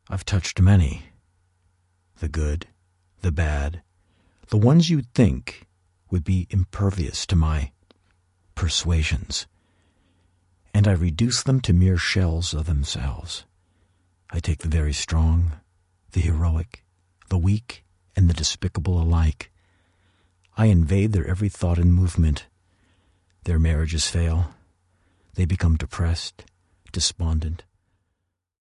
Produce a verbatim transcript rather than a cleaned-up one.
I've touched many, the good, the bad, the ones you'd think would be impervious to my persuasions, and I reduce them to mere shells of themselves. I take the very strong, the heroic, the weak, and the despicable alike. I invade their every thought and movement. Their marriages fail. They become depressed, despondent,